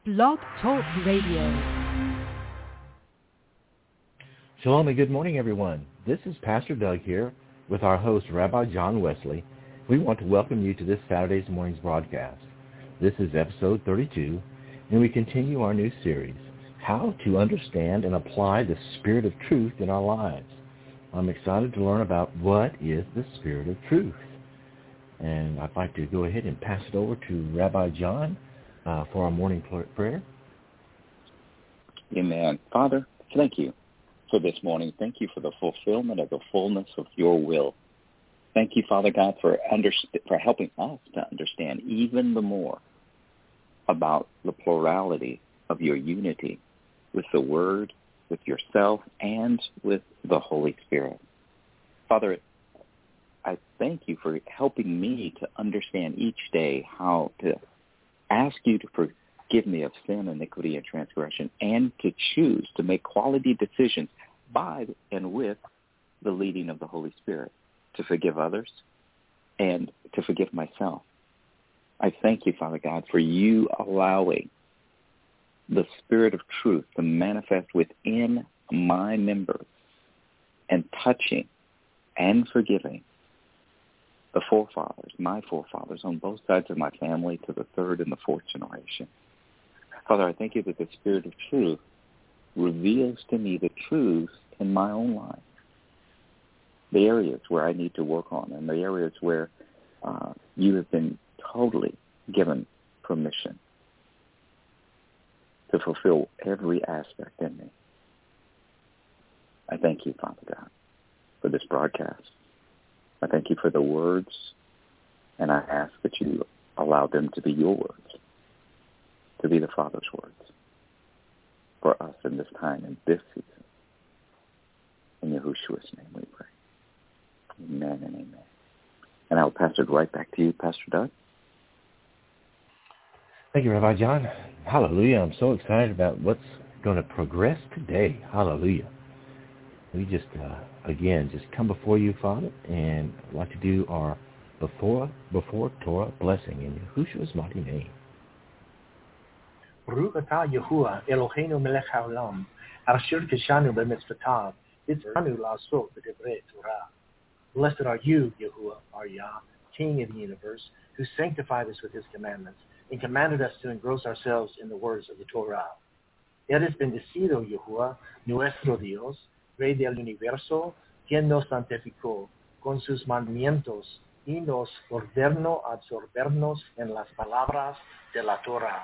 Blog Talk Radio. Shalom and good morning, everyone. This is Pastor Doug here with our host, Rabbi John Wesley. We want to welcome you to this Saturday's morning's broadcast. This is episode 32, and we continue our new series, How to Understand and Apply the Spirit of Truth in Our Lives. I'm excited to learn about what is the Spirit of Truth. And I'd like to go ahead and pass it over to Rabbi John for our morning prayer. Amen. Father, thank you for this morning. Thank you for the fulfillment of the fullness of your will. Thank you, Father God, for helping us to understand even the more about the plurality of your unity with the Word, with yourself, and with the Holy Spirit. Father, I thank you for helping me to understand each day how to ask you to forgive me of sin, iniquity, and transgression, and to choose to make quality decisions by and with the leading of the Holy Spirit, to forgive others and to forgive myself. I thank you, Father God, for you allowing the Spirit of truth to manifest within my members and touching and forgiving the forefathers, my forefathers, on both sides of my family to the third and the fourth generation. Father, I thank you that the Spirit of truth reveals to me the truth in my own life, the areas where I need to work on, and the areas where you have been totally given permission to fulfill every aspect in me. I thank you, Father God, for this broadcast. I thank you for the words, and I ask that you allow them to be your words, to be the Father's words for us in this time, in this season. In Yahushua's name we pray. Amen and amen. And I'll pass it right back to you, Pastor Doug. Thank you, Rabbi John. Hallelujah. I'm so excited about what's going to progress today. Hallelujah. We just, again, just come before you, Father, and I'd like to do our before Torah blessing in Yahushua's mighty name. Baruch atah Yahuwah Eloheinu melech haolam, asher kishanu b'mitzvotav, v'tzivanu la'asot b'divrei Torah. Blessed are you, Yahuwah, our Yah, King of the universe, who sanctified us with his commandments and commanded us to engross ourselves in the words of the Torah. Eres bendecido, Yahuwah, nuestro Dios, Rey del universo, quien nos santificó con sus mandamientos y nos ordenó absorbernos en las palabras de la Torah.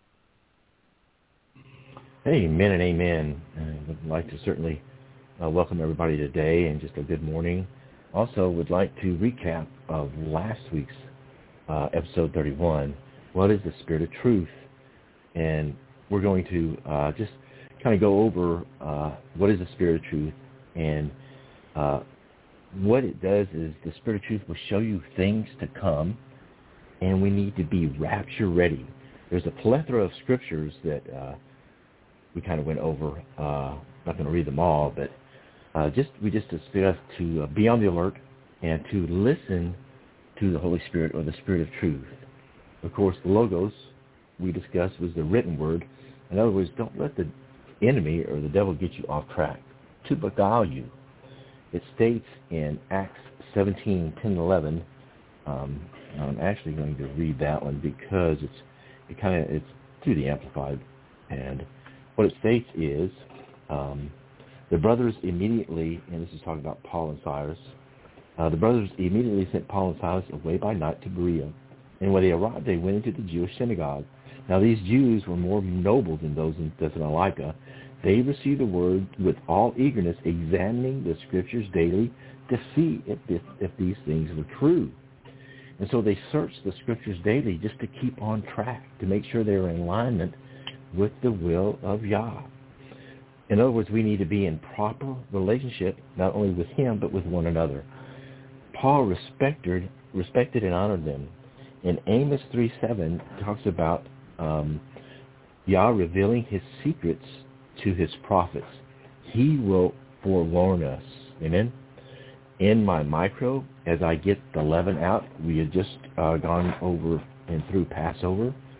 Amen and amen. I'd like to certainly welcome everybody today and just a good morning. Also would like to recap of last week's episode 31, What is the Spirit of Truth? And we're going to just kind of go over what is the Spirit of Truth, and what it does is the Spirit of Truth will show you things to come, and we need to be rapture ready. There's a plethora of scriptures that we kind of went over. Not going to read them all, but we just discussed to be on the alert and to listen to the Holy Spirit or the Spirit of Truth. Of course, the Logos we discussed was the written word. In other words, don't let the enemy or the devil get you off track, to beguile you. It states in Acts 17, 10, 11, I'm actually going to read that one because it's through the Amplified, and what it states is, the brothers immediately, and this is talking about Paul and Silas, the brothers immediately sent Paul and Silas away by night to Berea, and when they arrived, they went into the Jewish synagogue. Now these Jews were more noble than those in Thessalonica. They received the word with all eagerness, examining the scriptures daily to see if these things were true. And so they searched the scriptures daily just to keep on track, to make sure they were in alignment with the will of Yah. In other words, we need to be in proper relationship, not only with him, but with one another. Paul respected and honored them. In Amos 3:7 talks about Yah revealing his secrets to his prophets. He will forewarn us. Amen. In my micro, as I get the leaven out, we had just gone over and through Passover.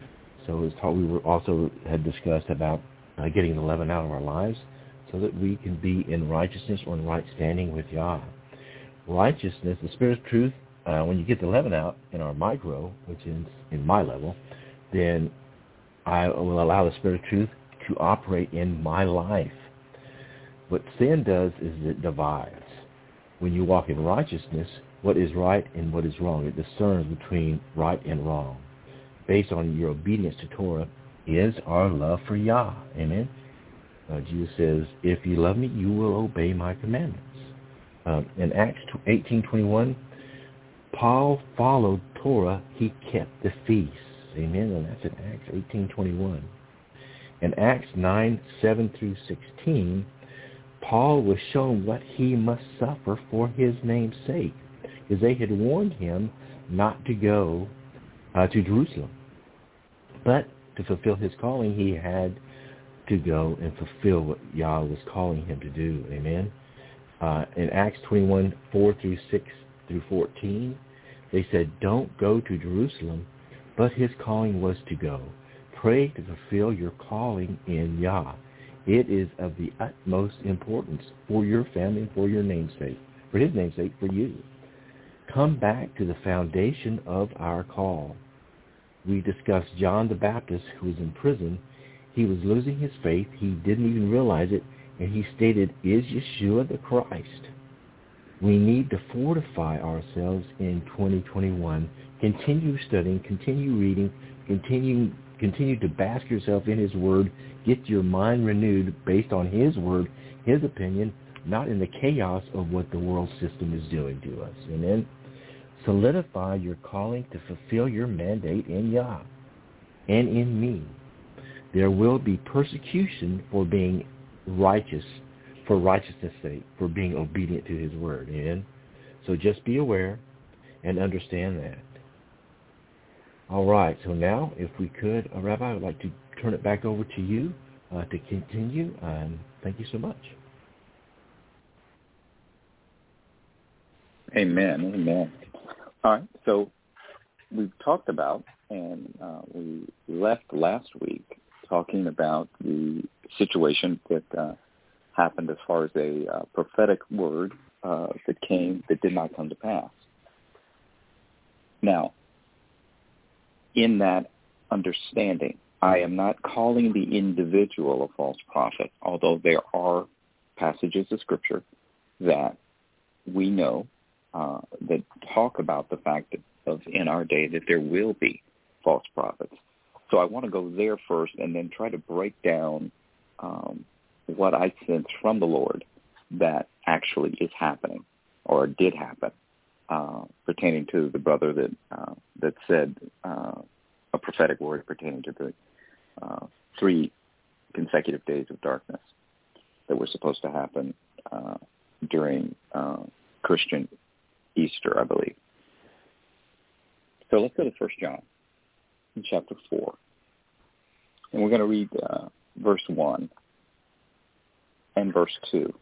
So we were also had discussed about getting the leaven out of our lives so that we can be in righteousness or in right standing with Yah. Righteousness, the Spirit of truth, when you get the leaven out in our micro, which is in my level, then I will allow the Spirit of truth to operate in my life. What sin does is it divides. When you walk in righteousness, what is right and what is wrong, it discerns between right and wrong. Based on your obedience to Torah is our love for Yah. Amen? Jesus says, if you love me, you will obey my commandments. In Acts 18:21, Paul followed Torah. He kept the feasts. Amen? And that's in Acts 18:21. In Acts 9:7-16, Paul was shown what he must suffer for his name's sake, because they had warned him not to go to Jerusalem. But to fulfill his calling, he had to go and fulfill what Yah was calling him to do. Amen? In Acts 21:4-6-14, they said, don't go to Jerusalem, but his calling was to go. Pray to fulfill your calling in Yah. It is of the utmost importance for your family, for your namesake, for his namesake, for you. Come back to the foundation of our call. We discussed John the Baptist, who was in prison. He was losing his faith. He didn't even realize it. And he stated, is Yeshua the Christ? We need to fortify ourselves in 2021. Continue studying, continue reading, continue to bask yourself in his word. Get your mind renewed based on his word, his opinion, not in the chaos of what the world system is doing to us. Amen? Solidify your calling to fulfill your mandate in Yah and in me. There will be persecution for being righteous, for righteousness' sake, for being obedient to his word. Amen? So just be aware and understand that. All right, so now if we could, Rabbi, I would like to turn it back over to you to continue. Thank you so much. Amen, amen. All right, so we've talked about, and we left last week talking about the situation that happened as far as a prophetic word that did not come to pass. Now, in that understanding, I am not calling the individual a false prophet, although there are passages of Scripture that we know that talk about the fact of in our day that there will be false prophets. So I want to go there first and then try to break down what I sense from the Lord that actually is happening or did happen pertaining to the brother that said a prophetic word pertaining to the 3 consecutive days of darkness that were supposed to happen during Christian Easter, I believe. So let's go to 1 John in chapter 4. And we're going to read verse 1 and verse 2.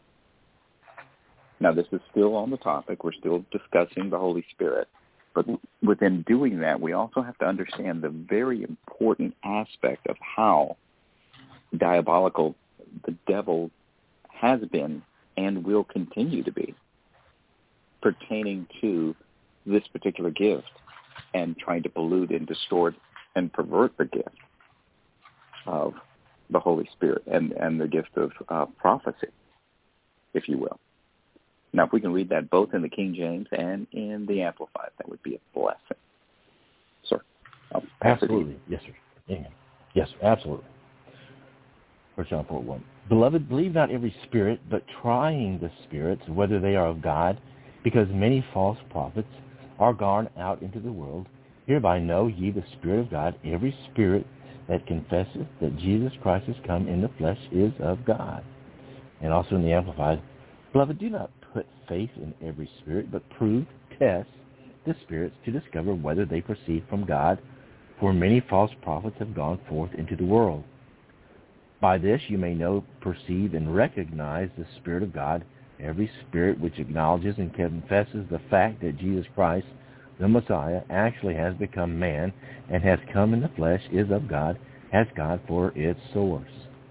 Now, this is still on the topic. We're still discussing the Holy Spirit. But within doing that, we also have to understand the very important aspect of how diabolical the devil has been and will continue to be pertaining to this particular gift and trying to pollute and distort and pervert the gift of the Holy Spirit and the gift of prophecy, if you will. Now, if we can read that both in the King James and in the Amplified, that would be a blessing. Sir? Absolutely. Yes, sir. Amen. Yes, absolutely. 1 John 4:1. Beloved, believe not every spirit, but trying the spirits, whether they are of God, because many false prophets are gone out into the world. Hereby know ye the Spirit of God. Every spirit that confesseth that Jesus Christ is come in the flesh is of God. And also in the Amplified, beloved, do not put faith in every spirit, but prove, test the spirits to discover whether they proceed from God. For many false prophets have gone forth into the world. By this you may know, perceive, and recognize the Spirit of God. Every spirit which acknowledges and confesses the fact that Jesus Christ the Messiah, actually has become man and has come in the flesh, is of God, has God for its source.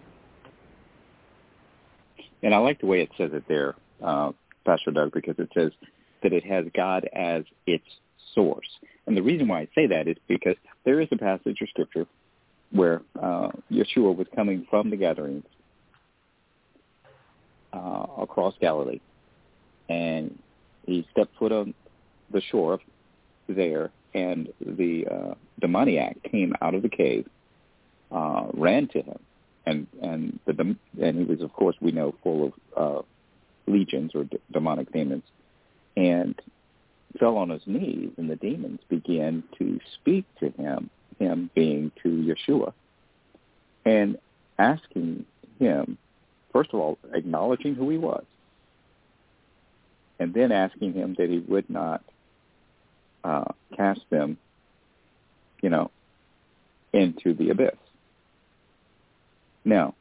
And I like the way it says it there, Pastor Doug, because it says that it has God as its source. And the reason why I say that is because there is a passage of Scripture where Yeshua was coming from the Gadarenes across Galilee, and he stepped foot on the shore there, and the demoniac came out of the cave, ran to him, and he was, of course, we know, full of legions or demonic demons, and fell on his knees, and the demons began to speak to him being to Yeshua, and asking him, first of all, acknowledging who he was, and then asking him that he would not cast them, into the abyss. Now,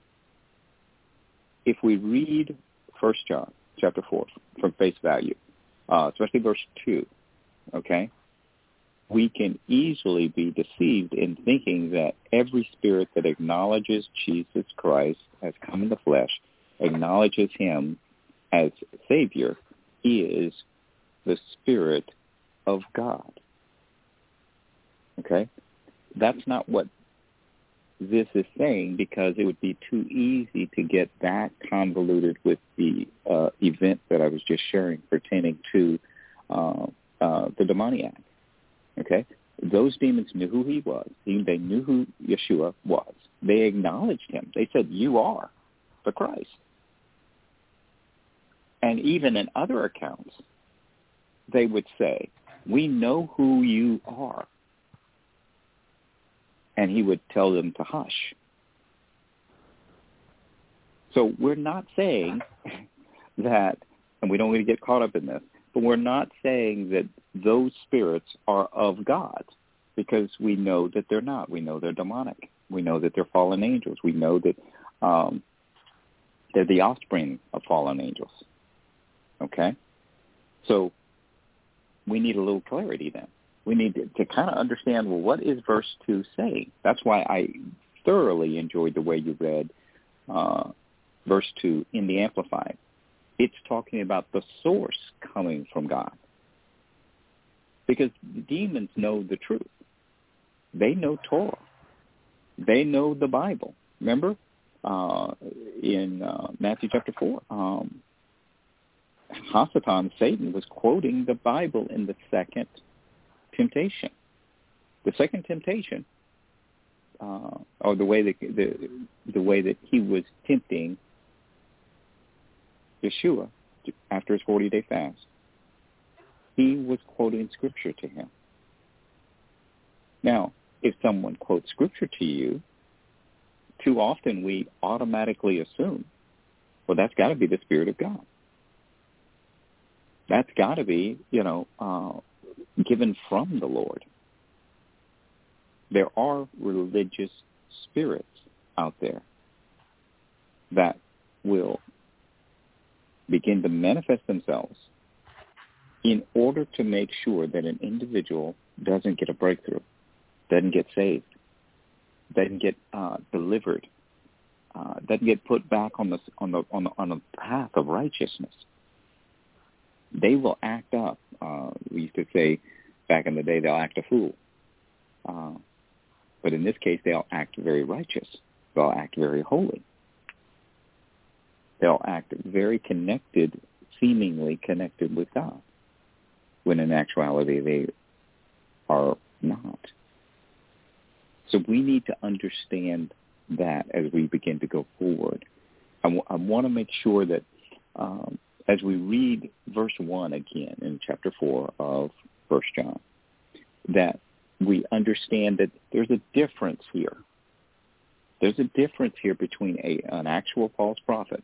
if we read 1 John chapter 4 from face value, especially verse 2, okay, we can easily be deceived in thinking that every spirit that acknowledges Jesus Christ has come in the flesh, acknowledges him as Savior, is the Spirit of God. Okay? That's not what this is saying, because it would be too easy to get that convoluted with the event that I was just sharing pertaining to the demoniac. Okay? Those demons knew who he was. They knew who Yeshua was. They acknowledged him. They said, "You are the Christ." And even in other accounts, they would say, "We know who you are." And he would tell them to hush. So we're not saying that, and we don't want to get caught up in this, but we're not saying that those spirits are of God, because we know that they're not. We know they're demonic. We know that they're fallen angels. We know that they're the offspring of fallen angels. Okay? So we need a little clarity then. We need to kind of understand, well, what is verse 2 saying? That's why I thoroughly enjoyed the way you read verse 2 in the Amplified. It's talking about the source coming from God. Because demons know the truth. They know Torah. They know the Bible. Remember in Matthew chapter 4, Hasatan, Satan, was quoting the Bible in the second temptation. The second temptation, or the way that he was tempting Yeshua after his 40-day fast, he was quoting Scripture to him. Now, if someone quotes Scripture to you, too often we automatically assume, well, that's got to be the Spirit of God. That's got to be, given from the Lord. There are religious spirits out there that will begin to manifest themselves in order to make sure that an individual doesn't get a breakthrough, doesn't get saved, doesn't get delivered, doesn't get put back on the path of righteousness. They will act up. We used to say back in the day, they'll act a fool. But in this case, they'll act very righteous. They'll act very holy. They'll act very connected, seemingly connected with God, when in actuality they are not. So we need to understand that as we begin to go forward. I want to make sure that as we read verse 1 again in chapter 4 of 1 John, that we understand that there's a difference here. There's a difference here between an actual false prophet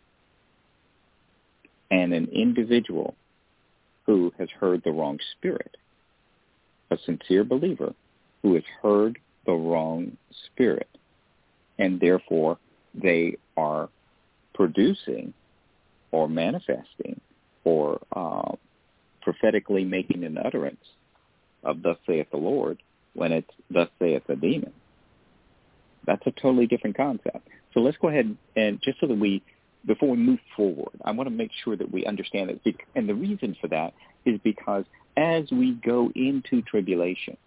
and an individual who has heard the wrong spirit, a sincere believer who has heard the wrong spirit, and therefore they are producing or manifesting or prophetically making an utterance of thus saith the Lord when it's thus saith the demon. That's a totally different concept. So let's go ahead and just so that before we move forward, I want to make sure that we understand it. And the reason for that is because as we go into tribulation,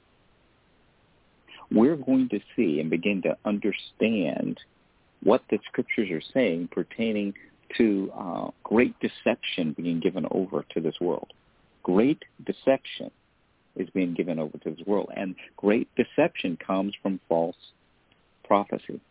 we're going to see and begin to understand what the scriptures are saying pertaining to great deception being given over to this world. Great deception is being given over to this world, and great deception comes from false prophecy.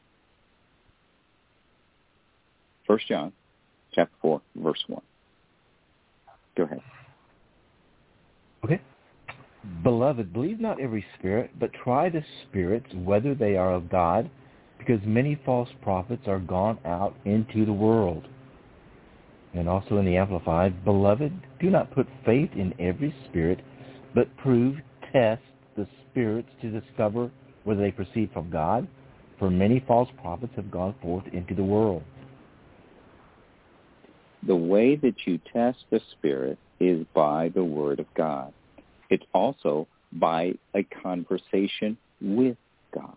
1 John chapter 4, verse 1. Go ahead. Okay. Beloved, believe not every spirit, but try the spirits whether they are of God, because many false prophets are gone out into the world. And also in the Amplified, beloved, do not put faith in every spirit, but test the spirits to discover whether they proceed from God, for many false prophets have gone forth into the world. The way that you test the spirit is by the Word of God. It's also by a conversation with God.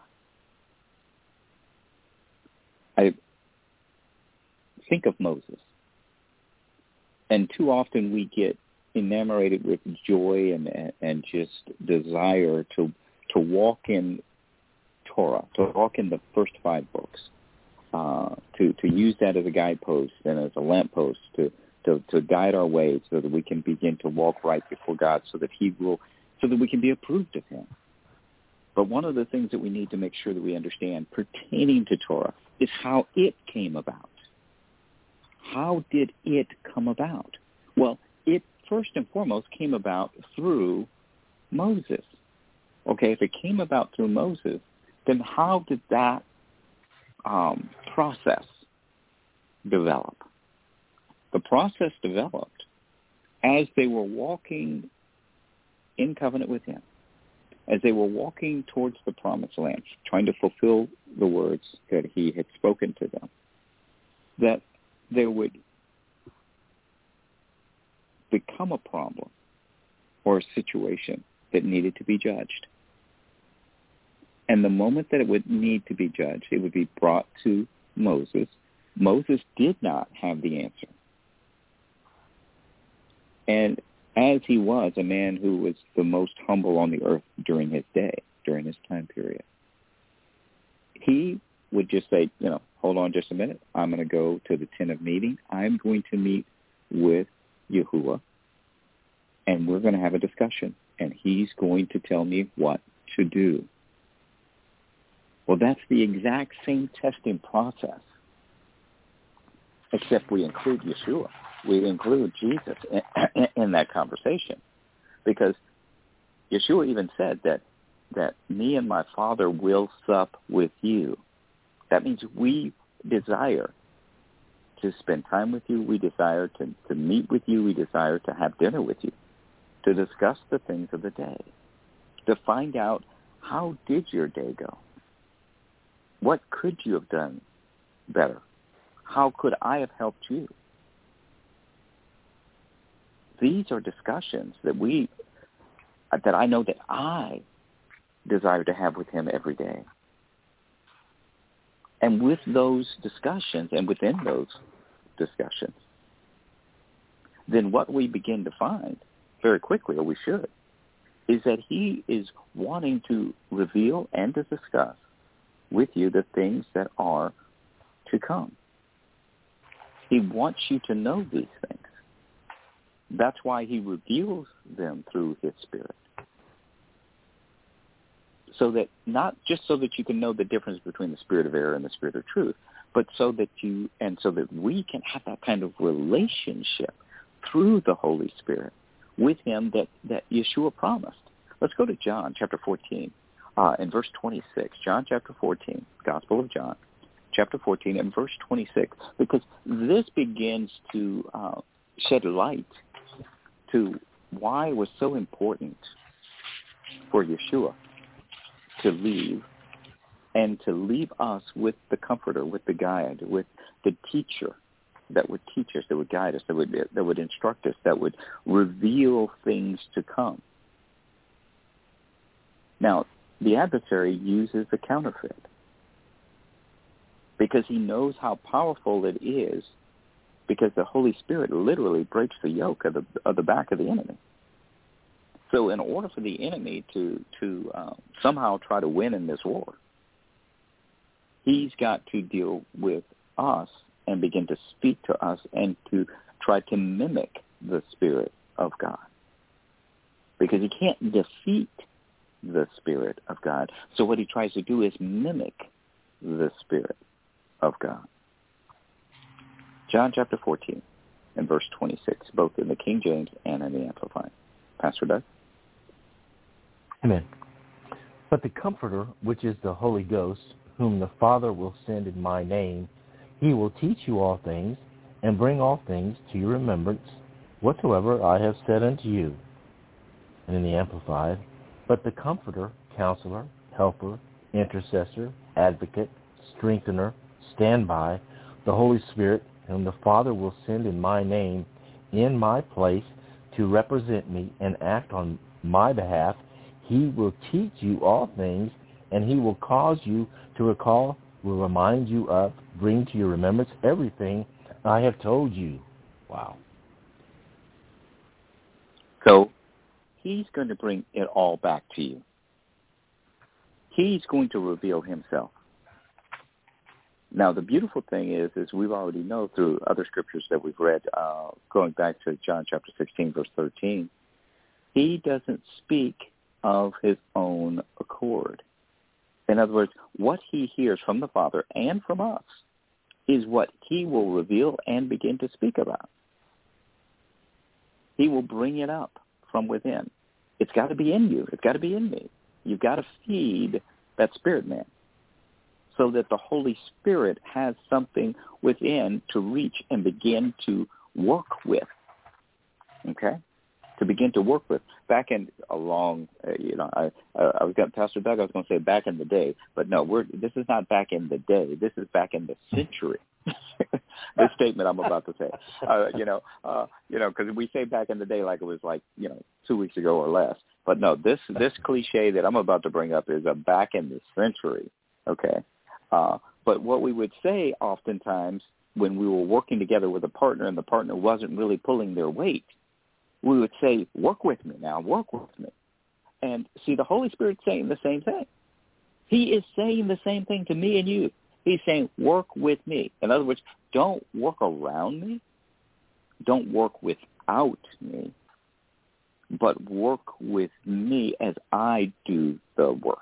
I think of Moses. And too often we get enamored with joy and just desire to walk in Torah, to walk in the first 5 books, to use that as a guidepost and as a lamppost to guide our way so that we can begin to walk right before God so that we can be approved of Him. But one of the things that we need to make sure that we understand pertaining to Torah is how it came about. How did it come about? Well, it first and foremost came about through Moses. Okay, if it came about through Moses, then how did that process develop? The process developed as they were walking in covenant with Him, as they were walking towards the promised land, trying to fulfill the words that He had spoken to them, that there would become a problem or a situation that needed to be judged. And the moment that it would need to be judged, it would be brought to Moses. Moses did not have the answer. And as he was a man who was the most humble on the earth during his day, during his time period, he would just say, hold on just a minute. I'm going to go to the tent of meeting. I'm going to meet with Yahuwah, and we're going to have a discussion, and he's going to tell me what to do. Well, that's the exact same testing process, except we include Yeshua. We include Jesus in that conversation, because Yeshua even said that me and my Father will sup with you. That means we desire to spend time with you. We desire to meet with you. We desire to have dinner with you, to discuss the things of the day, to find out how did your day go? What could you have done better? How could I have helped you? These are discussions that I know that I desire to have with Him every day. And with those discussions and within those discussions, then what we begin to find very quickly, or we should, is that He is wanting to reveal and to discuss with you the things that are to come. He wants you to know these things. That's why He reveals them through His Spirit. So that not just so that you can know the difference between the spirit of error and the spirit of truth, but so that we can have that kind of relationship through the Holy Spirit with Him that Yeshua promised. Let's go to John chapter 14 and verse 26. John chapter 14, Gospel of John, chapter 14 and verse 26, because this begins to shed light to why it was so important for Yeshua to leave, and to leave us with the Comforter, with the guide, with the teacher that would teach us, that would guide us, that would instruct us, that would reveal things to come. Now, the adversary uses the counterfeit because he knows how powerful it is, because the Holy Spirit literally breaks the yoke of the back of the enemy. So in order for the enemy to somehow try to win in this war, he's got to deal with us and begin to speak to us and to try to mimic the Spirit of God. Because he can't defeat the Spirit of God. So what he tries to do is mimic the Spirit of God. John chapter 14 and verse 26, both in the King James and in the Amplified. Pastor Doug? Amen. But the Comforter, which is the Holy Ghost, whom the Father will send in my name, he will teach you all things, and bring all things to your remembrance, whatsoever I have said unto you. And in the Amplified, but the Comforter, Counselor, Helper, Intercessor, Advocate, Strengthener, Standby, the Holy Spirit, whom the Father will send in my name, in my place, to represent me and act on my behalf, he will teach you all things, and he will cause you to recall, will remind you of, bring to your remembrance everything I have told you. Wow. So he's going to bring it all back to you. He's going to reveal himself. Now, the beautiful thing is we've already know through other scriptures that we've read, going back to John chapter 16, verse 13, he doesn't speak of his own accord. In other words, what he hears from the Father and from us is what he will reveal and begin to speak about. He will bring it up from within. It's got to be in you. It's got to be in me. You've got to feed that spirit man so that the Holy Spirit has something within to reach and begin to work with. Okay? To begin to work with. Back in a long, I was got Pastor Doug, I was going to say back in the day, but no, this is not back in the day. This is back in the century. This statement I'm about to say, because we say back in the day like it was 2 weeks ago or less. But no, this cliche that I'm about to bring up is a back in the century. Okay, but what we would say oftentimes when we were working together with a partner and the partner wasn't really pulling their weight, we would say, work with me now, work with me. And see, the Holy Spirit's saying the same thing. He is saying the same thing to me and you. He's saying, work with me. In other words, don't work around me. Don't work without me. But work with me as I do the work.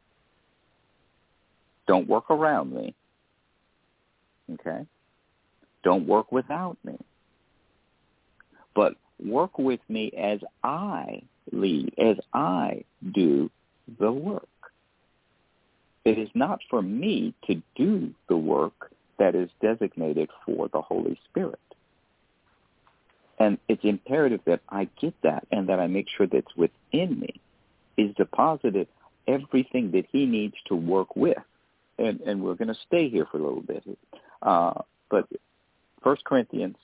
Don't work around me. Okay? Don't work without me. But work with me as I lead, as I do the work. It is not for me to do the work that is designated for the Holy Spirit. And it's imperative that I get that and that I make sure that's within me is deposited everything that he needs to work with. And we're going to stay here for a little bit. But 1 Corinthians,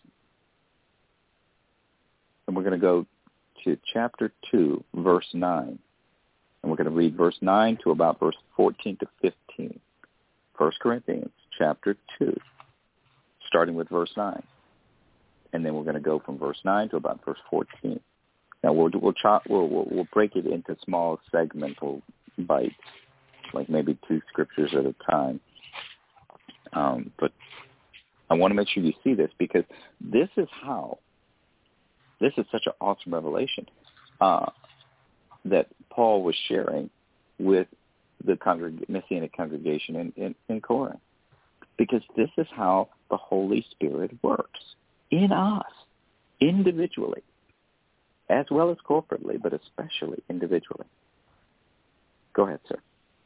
and we're going to go to chapter 2, verse 9. And we're going to read verse 9 to about verse 14 to 15. 1 Corinthians chapter 2, starting with verse 9. And then we're going to go from verse 9 to about verse 14. Now, we'll break it into small segmental bites, like maybe 2 scriptures at a time. But I want to make sure you see this because this is such an awesome revelation that Paul was sharing with the Messianic congregation in Corinth. Because this is how the Holy Spirit works in us, individually, as well as corporately, but especially individually. Go ahead, sir.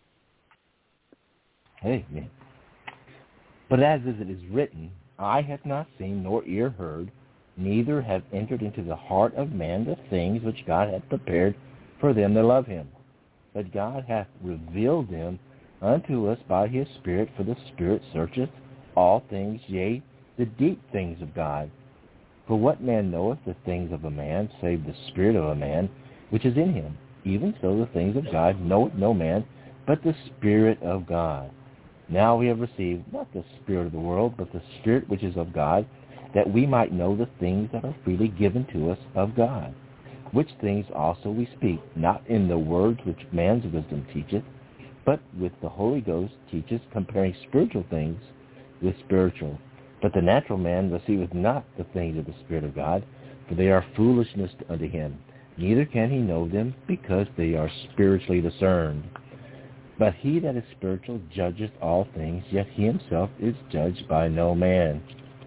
Hey, man. But as it is written, eye hath not seen, nor ear heard, neither have entered into the heart of man the things which God hath prepared for them that love him. But God hath revealed them unto us by his Spirit, for the Spirit searcheth all things, yea, the deep things of God. For what man knoweth the things of a man, save the spirit of a man which is in him? even so the things of God knoweth no man, but the Spirit of God. Now we have received not the spirit of the world, but the Spirit which is of God, that we might know the things that are freely given to us of God. Which things also we speak, not in the words which man's wisdom teacheth, but with the Holy Ghost teacheth, comparing spiritual things with spiritual. But the natural man receiveth not the things of the Spirit of God, for they are foolishness unto him. Neither can he know them, because they are spiritually discerned. But he that is spiritual judgeth all things, yet he himself is judged by no man.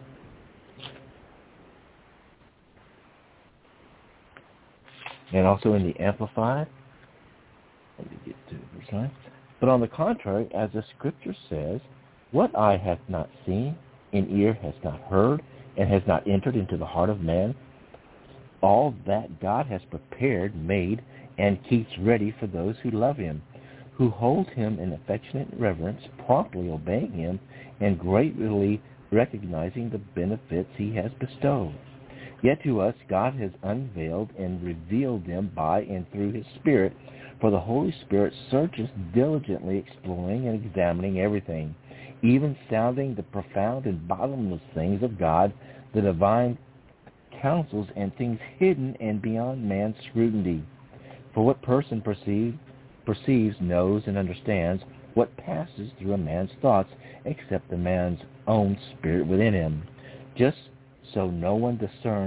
And also in the Amplified, let me get to verse 9. But on the contrary, as the Scripture says, what eye hath not seen, and ear has not heard, and has not entered into the heart of man, all that God has prepared, made, and keeps ready for those who love him, who hold him in affectionate reverence, promptly obeying him, and greatly recognizing the benefits he has bestowed. Yet to us God has unveiled and revealed them by and through his Spirit, for the Holy Spirit searches diligently, exploring and examining everything, even sounding the profound and bottomless things of God, the divine counsels and things hidden and beyond man's scrutiny. For what person perceives, knows, and understands what passes through a man's thoughts, except the man's own spirit within him? Just so no one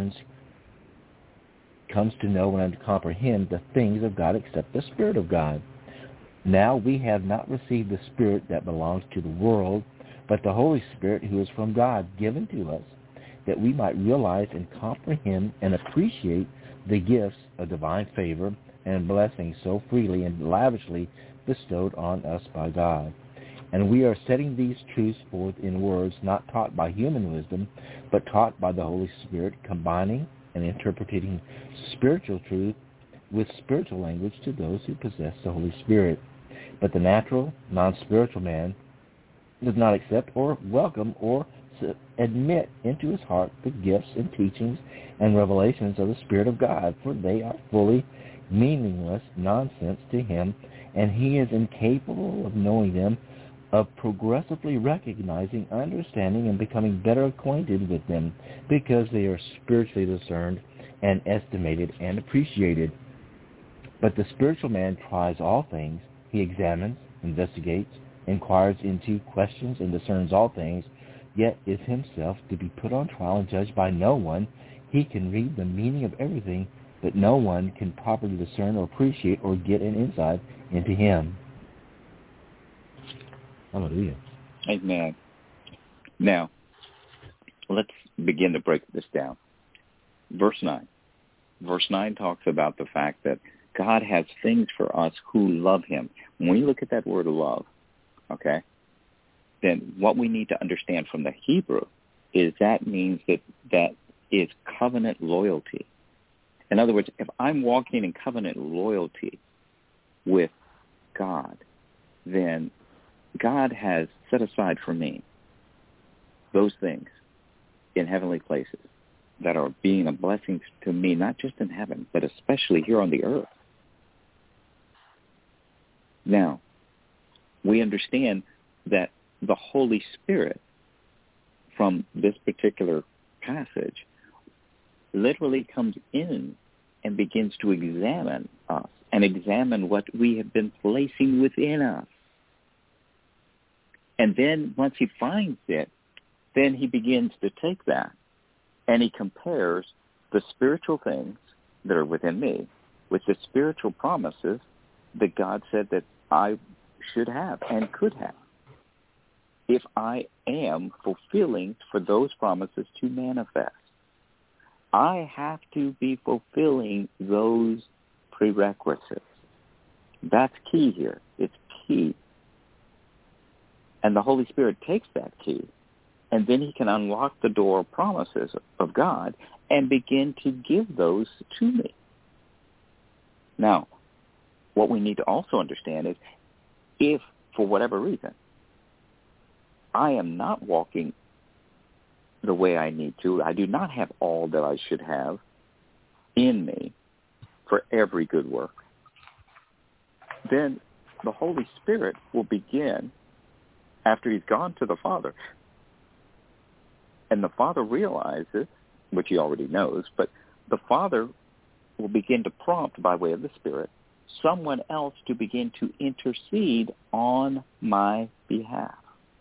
comes to know and comprehend the things of God except the Spirit of God. Now we have not received the Spirit that belongs to the world, but the Holy Spirit who is from God, given to us, that we might realize and comprehend and appreciate the gifts of divine favor and blessings so freely and lavishly bestowed on us by God. And we are setting these truths forth in words not taught by human wisdom, but taught by the Holy Spirit, combining and interpreting spiritual truth with spiritual language to those who possess the Holy Spirit. But the natural, non-spiritual man does not accept or welcome or admit into his heart the gifts and teachings and revelations of the Spirit of God, for they are fully meaningless nonsense to him, and he is incapable of knowing them, of progressively recognizing, understanding, and becoming better acquainted with them, because they are spiritually discerned and estimated and appreciated. But the spiritual man tries all things. He examines, investigates, inquires into, questions, and discerns all things, yet is himself to be put on trial and judged by no one. He can read the meaning of everything, but no one can properly discern or appreciate or get an insight into him. Hallelujah. Amen. Now, let's begin to break this down. Verse 9. Verse 9 talks about the fact that God has things for us who love him. When we look at that word love, okay, then what we need to understand from the Hebrew is that means that is covenant loyalty. In other words, if I'm walking in covenant loyalty with God, then God has set aside for me those things in heavenly places that are being a blessing to me, not just in heaven, but especially here on the earth. Now, we understand that the Holy Spirit from this particular passage literally comes in and begins to examine us and examine what we have been placing within us. And then once he finds it, then he begins to take that and he compares the spiritual things that are within me with the spiritual promises that God said that I should have and could have if I am fulfilling for those promises to manifest. I have to be fulfilling those prerequisites. That's key here. It's key. And the Holy Spirit takes that key, and then he can unlock the door of promises of God and begin to give those to me. Now, what we need to also understand is if, for whatever reason, I am not walking the way I need to, I do not have all that I should have in me for every good work, then the Holy Spirit will begin, after he's gone to the Father, and the Father realizes, which he already knows, but the Father will begin to prompt, by way of the Spirit, someone else to begin to intercede on my behalf.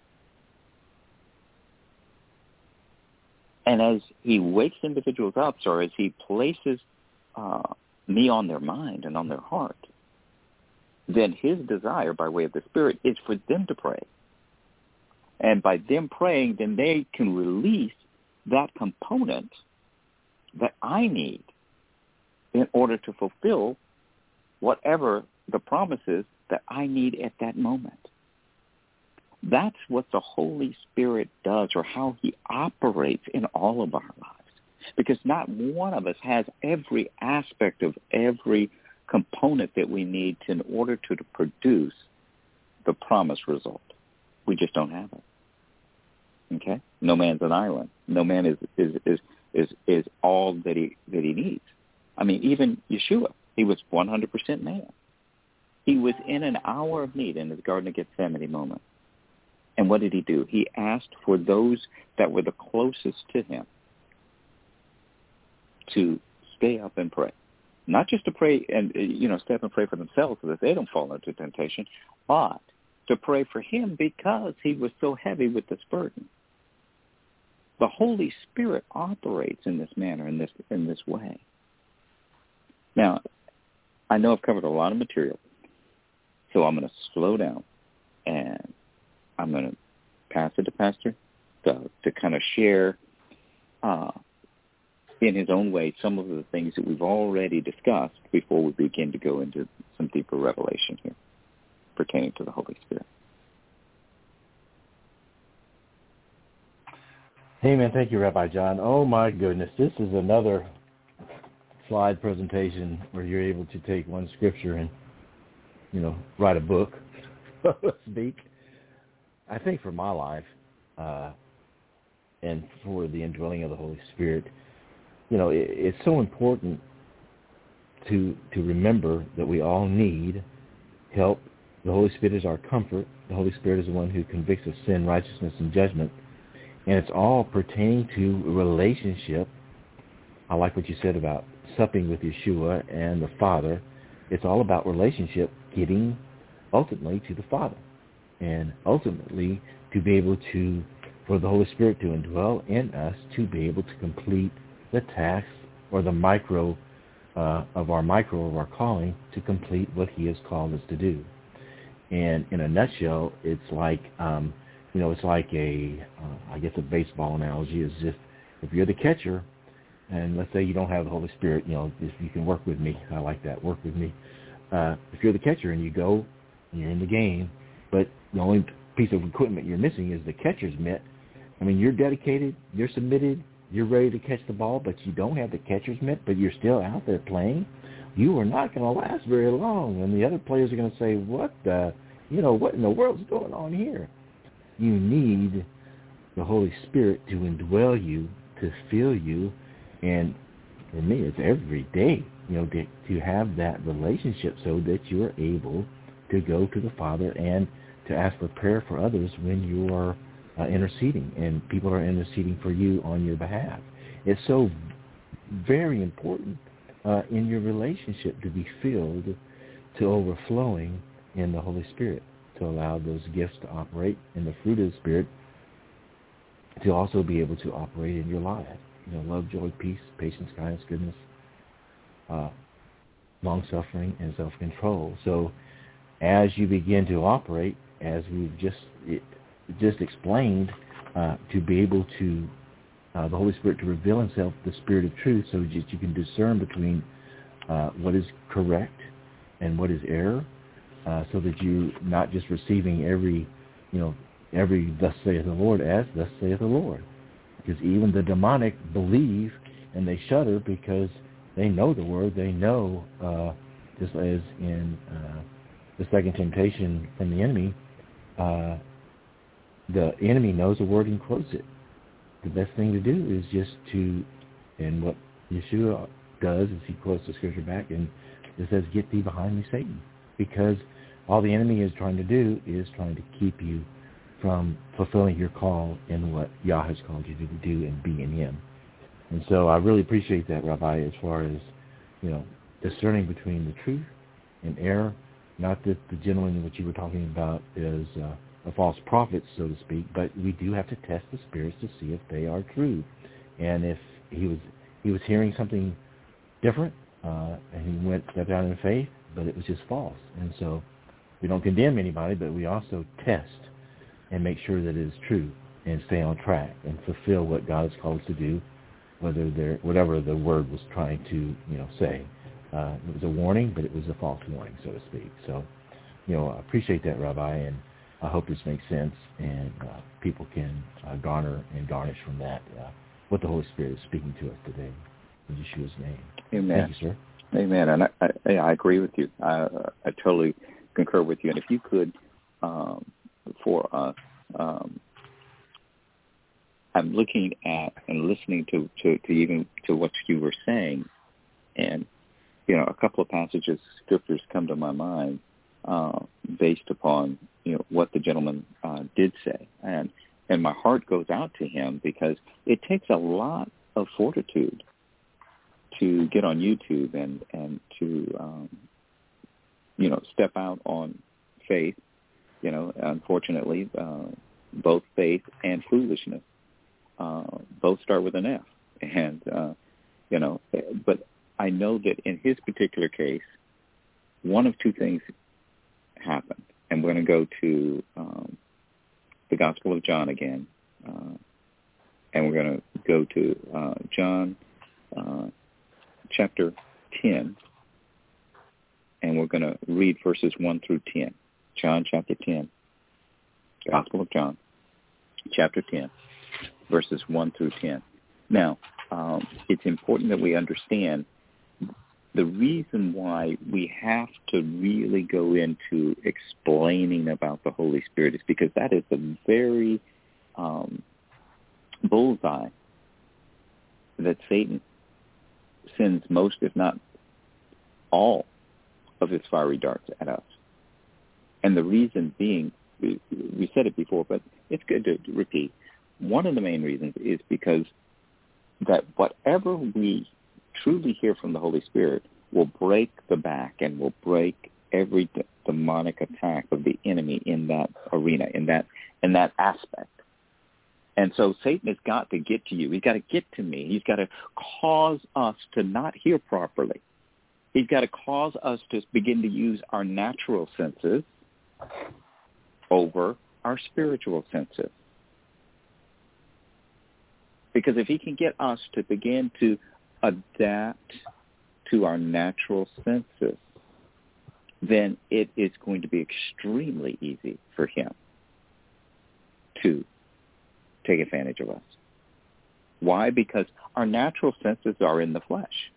And as he wakes individuals up, or as he places me on their mind and on their heart, then his desire, by way of the Spirit, is for them to pray. And by them praying, then they can release that component that I need in order to fulfill whatever the promise is that I need at that moment. That's what the Holy Spirit does, or how he operates in all of our lives. Because not one of us has every aspect of every component that we need in order to produce the promised result. We just don't have it. Okay? No man's an island. No man is all that he needs. I mean, even Yeshua, he was 100% man. He was in an hour of need in the Garden of Gethsemane moment. And what did he do? He asked for those that were the closest to him to stay up and pray. Not just to pray and, stay up and pray for themselves so that they don't fall into temptation, but to pray for him because he was so heavy with this burden. The Holy Spirit operates in this manner, in this way. Now, I know I've covered a lot of material, so I'm going to slow down, and I'm going to pass it to Pastor Doug to kind of share in his own way some of the things that we've already discussed before we begin to go into some deeper revelation here pertaining to the Holy Spirit. Amen. Thank you, Rabbi John. Oh, my goodness. This is another slide presentation where you're able to take one scripture and, write a book, so to speak. I think for my life and for the indwelling of the Holy Spirit, it's so important to remember that we all need help. The Holy Spirit is our comfort. The Holy Spirit is the one who convicts of sin, righteousness, and judgment. And it's all pertaining to relationship. I like what you said about supping with Yeshua and the Father. It's all about relationship, getting ultimately to the Father. And ultimately to be able to, for the Holy Spirit to indwell in us, to be able to complete the task or the micro of our calling, to complete what he has called us to do. And in a nutshell, it's like, it's like a baseball analogy is if you're the catcher, and let's say you don't have the Holy Spirit, if you can work with me. I like that, work with me. If you're the catcher and you go and you're in the game, but the only piece of equipment you're missing is the catcher's mitt. I mean, you're dedicated, you're submitted, you're ready to catch the ball, but you don't have the catcher's mitt, but you're still out there playing. You are not going to last very long, and the other players are going to say, what in the world's going on here? You need the Holy Spirit to indwell you, to fill you, and for me, it's every day, to have that relationship so that you're able to go to the Father and to ask for prayer for others when you are interceding, and people are interceding for you on your behalf. It's so very important in your relationship to be filled to overflowing in the Holy Spirit, to allow those gifts to operate in the fruit of the Spirit, to also be able to operate in your life. Love, joy, peace, patience, kindness, goodness, long-suffering, and self-control. So as you begin to operate, as we've just explained, to be able to, the Holy Spirit to reveal himself, the Spirit of truth, so that you can discern between what is correct and what is error, so that you're not just receiving every thus saith the Lord as thus saith the Lord. Because even the demonic believe and they shudder because they know the word. They know, just as in the second temptation from the enemy knows the word and quotes it. The best thing to do is just to, and what Yeshua does is he quotes the scripture back and it says, "Get thee behind me, Satan," because all the enemy is trying to do is trying to keep you from fulfilling your call in what Yah has called you to do and be in him. And so I really appreciate that, Rabbi, as far as, discerning between the truth and error. Not that the gentleman that you were talking about is a false prophet, so to speak, but we do have to test the spirits to see if they are true. And if he was hearing something different, and he stepped out in faith, but it was just false. And so we don't condemn anybody, but we also test and make sure that it is true and stay on track and fulfill what God has called us to do, whatever the word was trying to, say. It was a warning, but it was a false warning, so to speak. So, I appreciate that, Rabbi, and I hope this makes sense and people can garner and garnish from that what the Holy Spirit is speaking to us today. In Yeshua's name. Amen. Thank you, sir. Amen. And I agree with you. I totally concur with you. And if you could, for us, I'm looking at and listening to even to what you were saying, and a couple of passages, scriptures come to my mind based upon what the gentleman did say, and my heart goes out to him because it takes a lot of fortitude to get on YouTube and to step out on faith. Unfortunately, both faith and foolishness both start with an F, and but I know that in his particular case, one of two things happened. And we're going to go to the Gospel of John again, and we're going to go to John chapter 10, and we're going to read verses 1 through 10. John chapter 10, Gospel of John, chapter 10, verses 1 through 10. Now, it's important that we understand the reason why we have to really go into explaining about the Holy Spirit is because that is the very bullseye that Satan sends most, if not all, of his fiery darts at us. And the reason being, we said it before, but it's good to repeat. One of the main reasons is because that whatever we truly hear from the Holy Spirit will break the back and will break every demonic attack of the enemy in that arena, in that aspect. And so Satan has got to get to you. He's got to get to me. He's got to cause us to not hear properly. He's got to cause us to begin to use our natural senses over our spiritual senses. Because if he can get us to begin to adapt to our natural senses, then it is going to be extremely easy for him to take advantage of us. Why? Because our natural senses are in the flesh.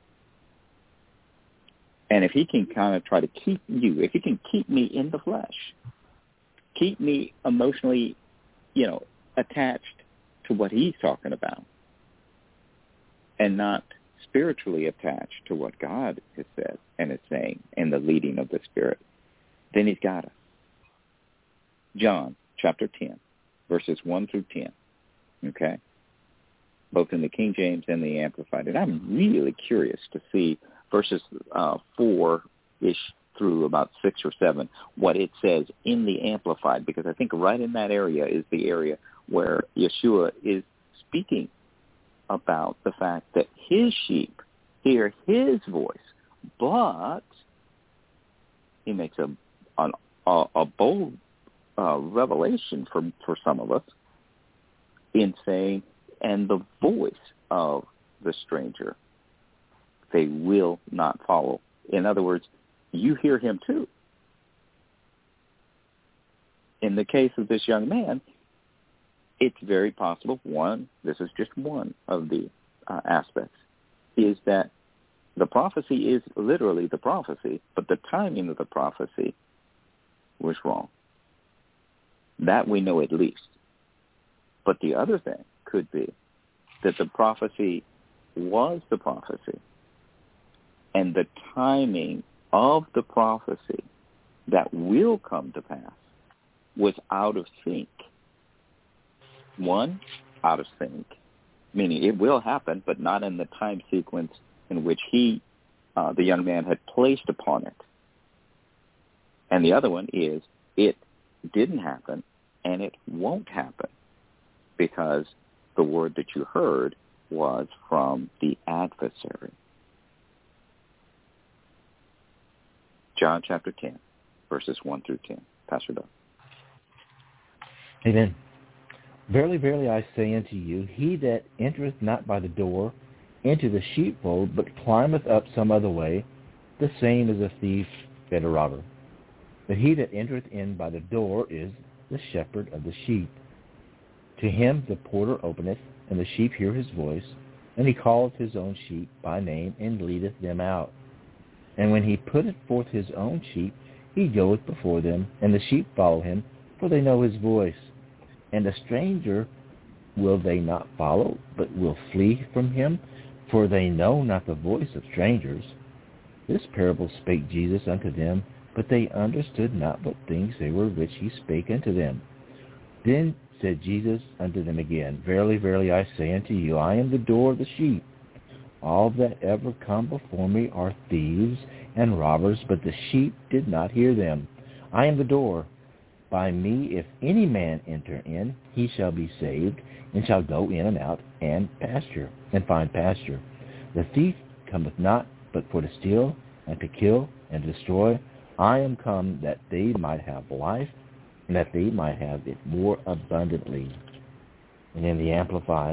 And if he can kind of try to keep you, if he can keep me in the flesh, keep me emotionally, attached to what he's talking about, and not spiritually attached to what God has said and is saying and the leading of the Spirit, then he's got us. John chapter 10, verses 1 through 10, okay? Both in the King James and the Amplified. And I'm really curious to see verses 4-ish through about 6 or 7, what it says in the Amplified, because I think right in that area is the area where Yeshua is speaking about the fact that his sheep hear his voice, but he makes a bold revelation for some of us in saying, and the voice of the stranger they will not follow. In other words, you hear him too. In the case of this young man, it's very possible, this is just one of the aspects, is that the prophecy is literally the prophecy, but the timing of the prophecy was wrong. That we know at least. But the other thing could be that the prophecy was the prophecy, and the timing of the prophecy that will come to pass was out of sync. One, out of sync, meaning it will happen, but not in the time sequence in which he, the young man, had placed upon it. And the other one is it didn't happen, and it won't happen, because the word that you heard was from the adversary. John chapter 10, verses 1 through 10. Pastor Doug. Amen. Verily, verily, I say unto you, he that entereth not by the door into the sheepfold, but climbeth up some other way, the same is a thief and a robber. But he that entereth in by the door is the shepherd of the sheep. To him the porter openeth, and the sheep hear his voice, and he calleth his own sheep by name, and leadeth them out. And when he putteth forth his own sheep, he goeth before them, and the sheep follow him, for they know his voice. And a stranger will they not follow, but will flee from him, for they know not the voice of strangers. This parable spake Jesus unto them, but they understood not what things they were which he spake unto them. Then said Jesus unto them again, Verily, verily, I say unto you, I am the door of the sheep. All that ever come before me are thieves and robbers, but the sheep did not hear them. I am the door. By me, if any man enter in, he shall be saved, and shall go in and out and find pasture. The thief cometh not, but for to steal, and to kill, and to destroy. I am come that they might have life, and that they might have it more abundantly. And in the Amplified,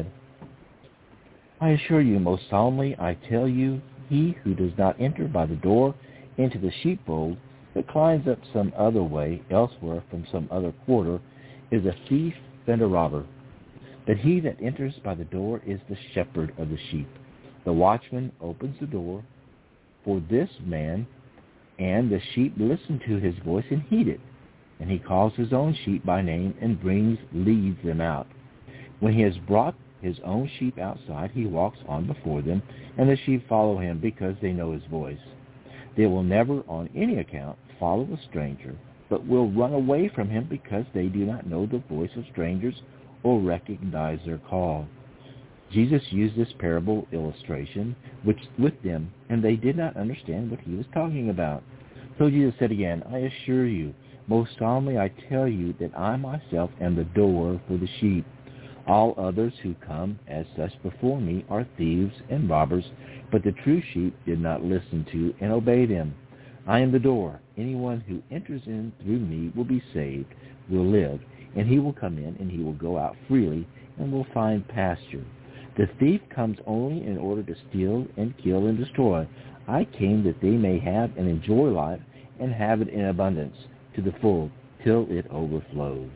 I assure you, most solemnly, I tell you, he who does not enter by the door into the sheepfold, but climbs up some other way elsewhere from some other quarter, is a thief and a robber. But he that enters by the door is the shepherd of the sheep. The watchman opens the door for this man, and the sheep listen to his voice and heed it. And he calls his own sheep by name and leads them out. When he has brought his own sheep outside, he walks on before them, and the sheep follow him because they know his voice. They will never on any account follow a stranger, but will run away from him because they do not know the voice of strangers or recognize their call. Jesus used this parable illustration with them, and they did not understand what he was talking about. So Jesus said again, I assure you, most solemnly I tell you that I myself am the door for the sheep. All others who come as such before me are thieves and robbers, but the true sheep did not listen to and obey them. I am the door. Anyone who enters in through me will be saved, will live, and he will come in and he will go out freely and will find pasture. The thief comes only in order to steal and kill and destroy. I came that they may have and enjoy life and have it in abundance to the full till it overflows.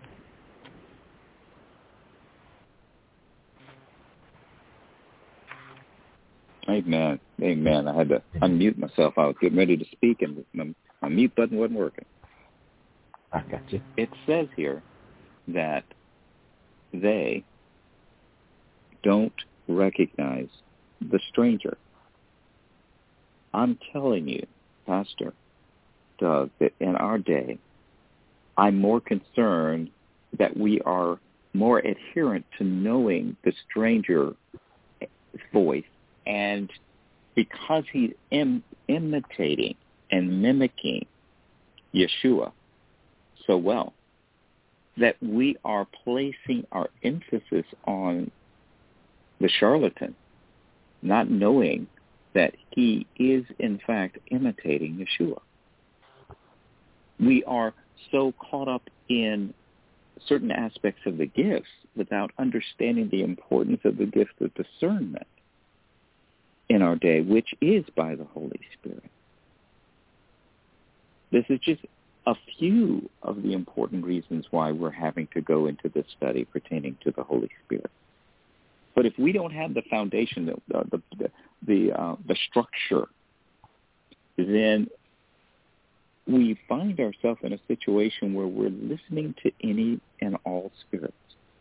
Amen. Amen. I had to unmute myself. I was getting ready to speak, and my mute button wasn't working. I got you. It says here that they don't recognize the stranger. I'm telling you, Pastor Doug, that in our day, I'm more concerned that we are more adherent to knowing the stranger's voice, and because he's imitating and mimicking Yeshua so well, that we are placing our emphasis on the charlatan, not knowing that he is in fact imitating Yeshua. We are so caught up in certain aspects of the gifts without understanding the importance of the gift of discernment in our day, which is by the Holy Spirit. This is just a few of the important reasons why we're having to go into this study pertaining to the Holy Spirit. But if we don't have the foundation, the structure, then we find ourselves in a situation where we're listening to any and all spirits.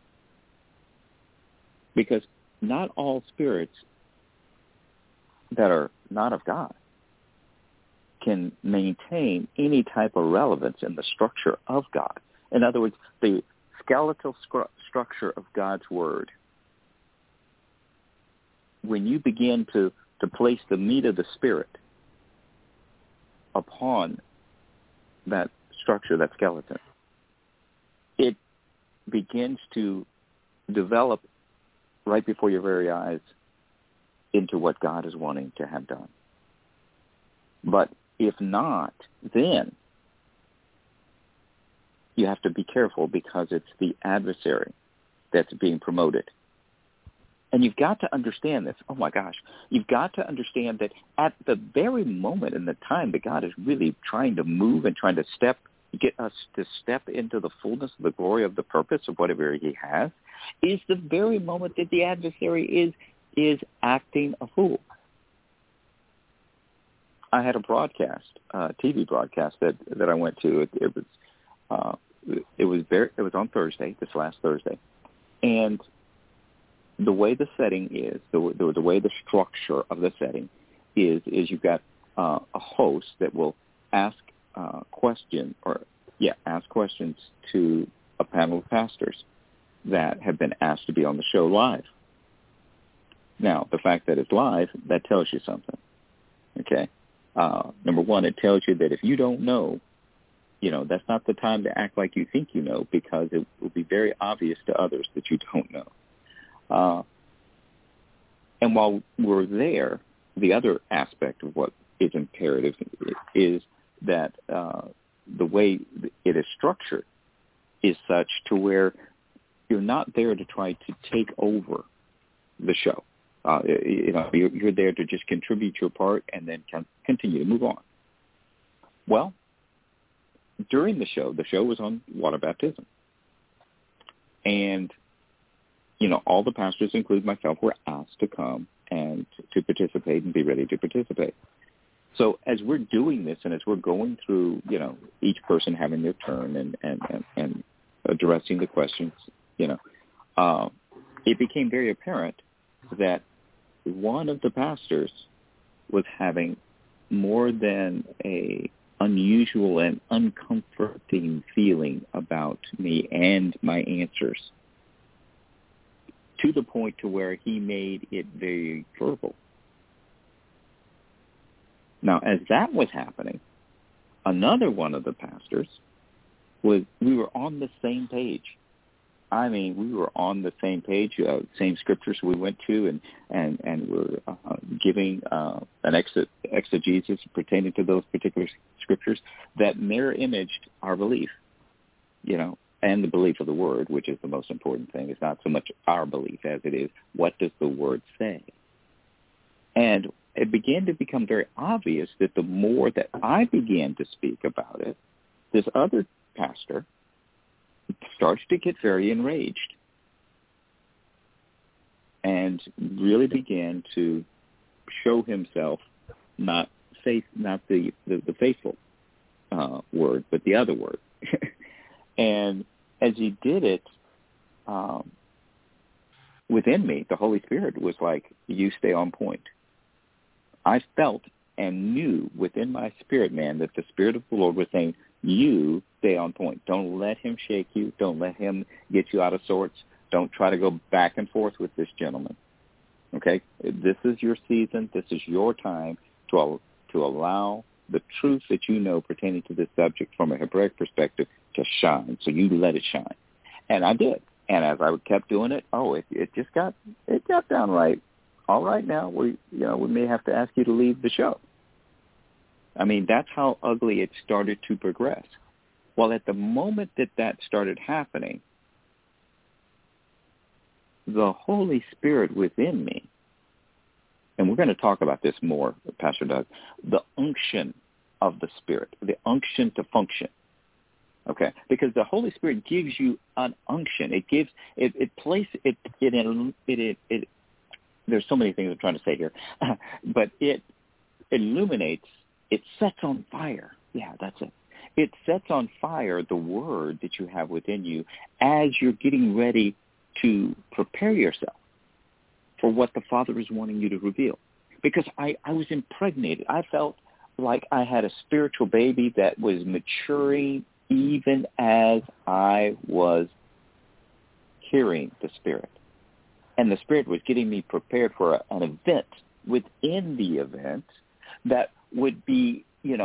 Because not all spirits that are not of God can maintain any type of relevance in the structure of God. In other words, the skeletal structure of God's Word, when you begin to place the meat of the Spirit upon that structure, that skeleton, it begins to develop right before your very eyes into what God is wanting to have done. But if not, then you have to be careful, because it's the adversary that's being promoted. And you've got to understand this. Oh, my gosh. You've got to understand that at the very moment in the time that God is really trying to move and trying to get us to step into the fullness of the glory of the purpose of whatever he has, is the very moment that the adversary is acting a fool. I had a broadcast, TV broadcast that I went to. It was on Thursday, this last Thursday, and the way the setting is, the way the structure of the setting is you've got a host that will ask questions to a panel of pastors that have been asked to be on the show live. Now, the fact that it's live, that tells you something. Okay. Number one, it tells you that if you don't know, that's not the time to act like you think you know, because it will be very obvious to others that you don't know. And while we're there, the other aspect of what is imperative is that the way it is structured is such to where you're not there to try to take over the show. You're there to just contribute your part and then continue to move on. Well, during the show was on water baptism. And, all the pastors, including myself, were asked to come and to participate and be ready to participate. So as we're doing this and as we're going through, each person having their turn and addressing the questions, it became very apparent that one of the pastors was having more than a unusual and uncomforting feeling about me and my answers, to the point to where he made it very verbal. Now, as that was happening, another one of the pastors we were on the same page. I mean, we were on the same page, same scriptures we went to, and we're giving an exegesis pertaining to those particular scriptures that mirror imaged our belief, and the belief of the Word, which is the most important thing. It's not so much our belief as it is what does the Word say. And it began to become very obvious that the more that I began to speak about it, this other pastor started to get very enraged and really began to show himself not the faithful word, but the other word. And as he did it, within me, the Holy Spirit was like, you stay on point. I felt and knew within my spirit, man, that the Spirit of the Lord was saying, you stay on point. Don't let him shake you. Don't let him get you out of sorts. Don't try to go back and forth with this gentleman. Okay? This is your season. This is your time to allow the truth that you know pertaining to this subject from a Hebraic perspective to shine. So you let it shine. And I did. And as I kept doing it, it got downright. All right, now we may have to ask you to leave the show. I mean, that's how ugly it started to progress. Well, at the moment that started happening, the Holy Spirit within me, and we're going to talk about this more, Pastor Doug, the unction of the Spirit, the unction to function. Okay, because the Holy Spirit gives you an unction. It gives there's so many things I'm trying to say here, but it illuminates. It sets on fire. Yeah, that's it. It sets on fire the word that you have within you as you're getting ready to prepare yourself for what the Father is wanting you to reveal. Because I was impregnated. I felt like I had a spiritual baby that was maturing even as I was hearing the Spirit. And the Spirit was getting me prepared for an event within the event that would be,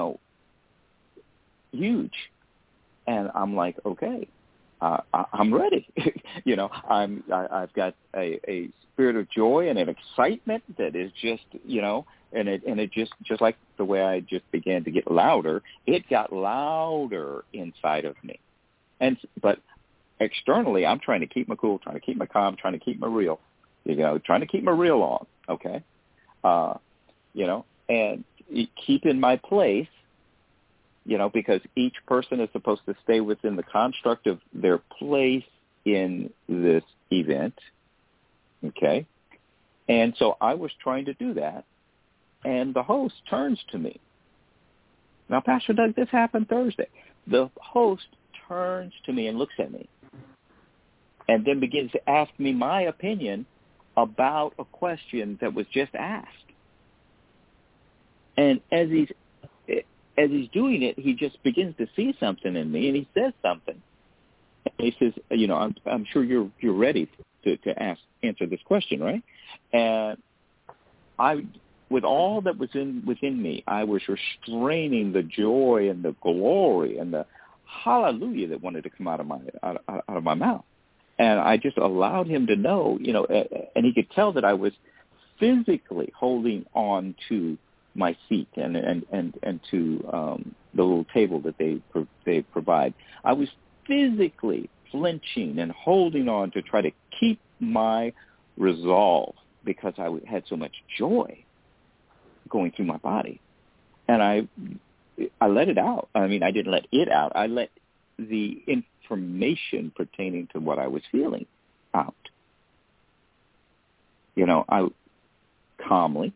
huge. And I'm like, okay, I'm ready. I've got a spirit of joy and an excitement that is just, and it just like the way I just began to get louder, it got louder inside of me. But externally, I'm trying to keep my cool, trying to keep my calm, trying to keep my real, trying to keep my real on, okay? And keep in my place, because each person is supposed to stay within the construct of their place in this event, okay? And so I was trying to do that, and the host turns to me. Now, Pastor Doug, this happened Thursday. The host turns to me and looks at me and then begins to ask me my opinion about a question that was just asked. And as he's doing it, he just begins to see something in me, and he says something. And he says, I'm sure you're ready to answer this question, right? And with all that was within me, I was restraining the joy and the glory and the hallelujah that wanted to come out of my mouth. And I just allowed him to know, and he could tell that I was physically holding on to my seat and to the little table that they provide. I was physically flinching and holding on to try to keep my resolve because I had so much joy going through my body. And I let it out. I mean, I didn't let it out. I let the information pertaining to what I was feeling out. I calmly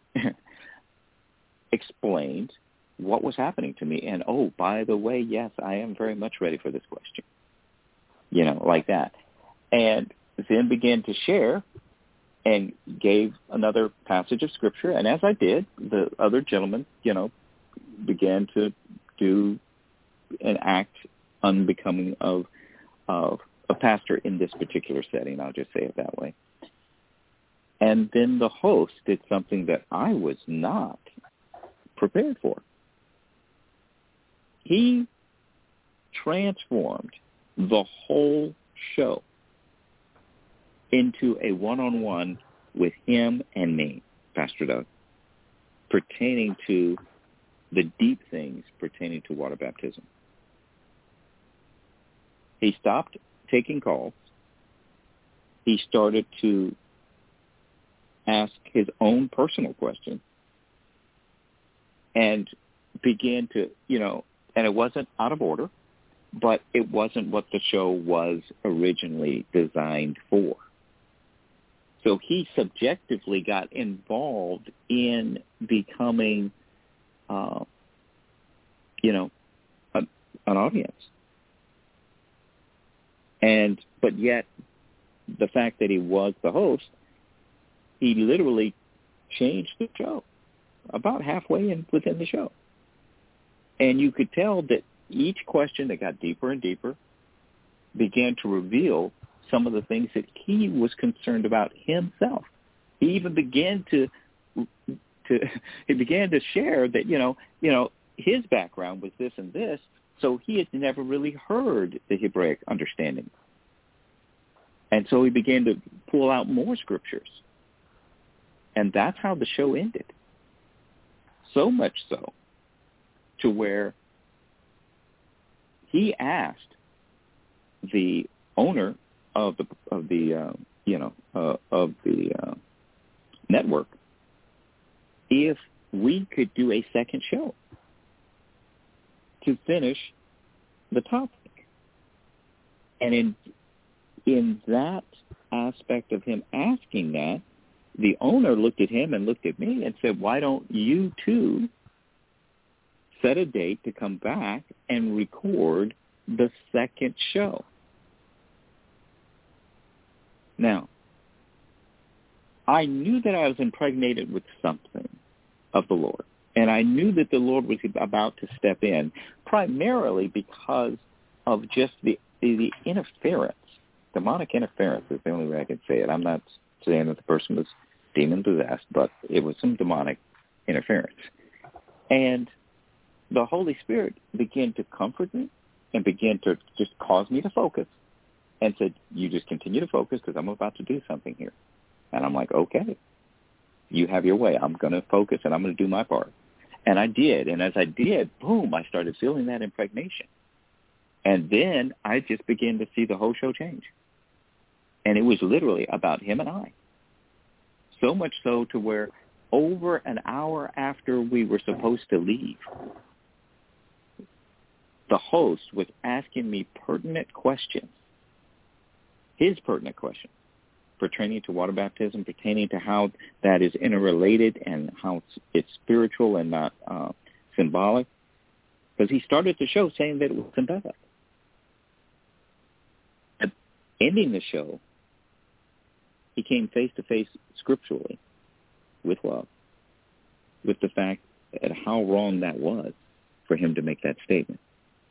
explained what was happening to me. And, oh, by the way, yes, I am very much ready for this question, like that. And then began to share and gave another passage of Scripture. And as I did, the other gentleman, began to do an act unbecoming of a pastor in this particular setting. I'll just say it that way. And then the host did something that I was not prepared for. He transformed the whole show into a one-on-one with him and me, Pastor Doug, pertaining to the deep things pertaining to water baptism. He stopped taking calls. He started to ask his own personal questions and began to, and it wasn't out of order, but it wasn't what the show was originally designed for. So he subjectively got involved in becoming, an audience. But yet, the fact that he was the host, he literally changed the show about halfway within the show. And you could tell that each question that got deeper and deeper began to reveal some of the things that he was concerned about himself. He even began to share that, his background was this and this, so he had never really heard the Hebraic understanding. And so he began to pull out more scriptures. And that's how the show ended. So much so to where he asked the owner of the network if we could do a second show to finish the topic. And in that aspect of him asking that, the owner looked at him and looked at me and said, why don't you two set a date to come back and record the second show? Now, I knew that I was impregnated with something of the Lord. And I knew that the Lord was about to step in, primarily because of just the interference. Demonic interference is the only way I can say it. I'm not saying that the person was demon-possessed, but it was some demonic interference. And the Holy Spirit began to comfort me and began to just cause me to focus and said, you just continue to focus because I'm about to do something here. And I'm like, okay, you have your way. I'm going to focus and I'm going to do my part. And I did. And as I did, boom, I started feeling that impregnation. And then I just began to see the whole show change. And it was literally about him and I. So much so to where over an hour after we were supposed to leave, the host was asking me pertinent questions, his pertinent questions, pertaining to water baptism, pertaining to how that is interrelated and how it's spiritual and not symbolic. Because he started the show saying that it was symbolic. At ending the show, he came face-to-face scripturally with love, with the fact that how wrong that was for him to make that statement.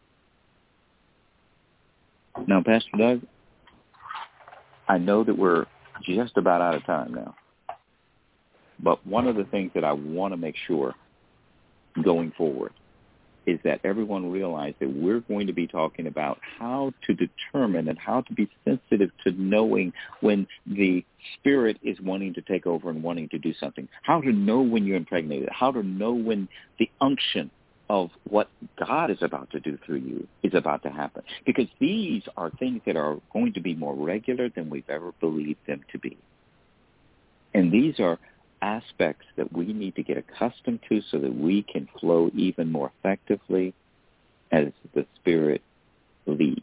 Now, Pastor Doug, I know that we're just about out of time now, but one of the things that I want to make sure going forward is that everyone realize that we're going to be talking about how to determine and how to be sensitive to knowing when the Spirit is wanting to take over and wanting to do something, how to know when you're impregnated, how to know when the unction of what God is about to do through you is about to happen. Because these are things that are going to be more regular than we've ever believed them to be. And these are aspects that we need to get accustomed to so that we can flow even more effectively as the Spirit leads.